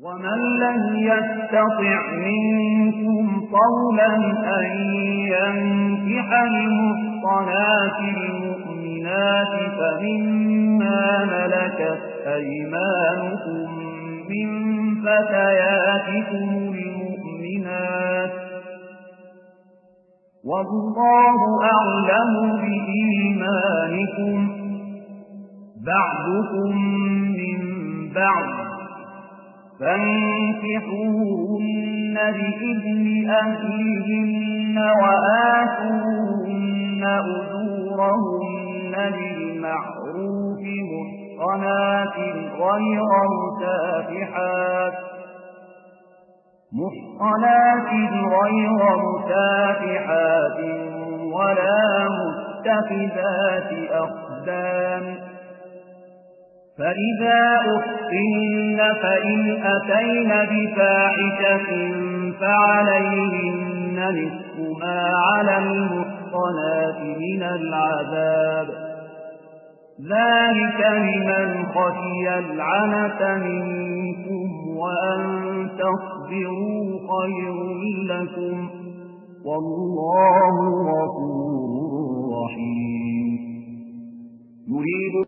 ومن لم يستطع منكم طولا أن ينكح المحصنات المؤمنات فمما ملكت أيمانكم من فتياتكم المؤمنات والله أعلم بإيمانكم بعضكم من بعض فانكحوهن بإذن أهلهن وآتوهن أجورهن بالمعروف محصنات غير مسافحات ولا متخذات أخدان فإذا أحصن فإن أتين بفاحشة فعليهن نصف ما على المحصنات من العذاب ذلك لمن خشي العنة منكم وأن تصبروا خير لكم والله غفور رحيم.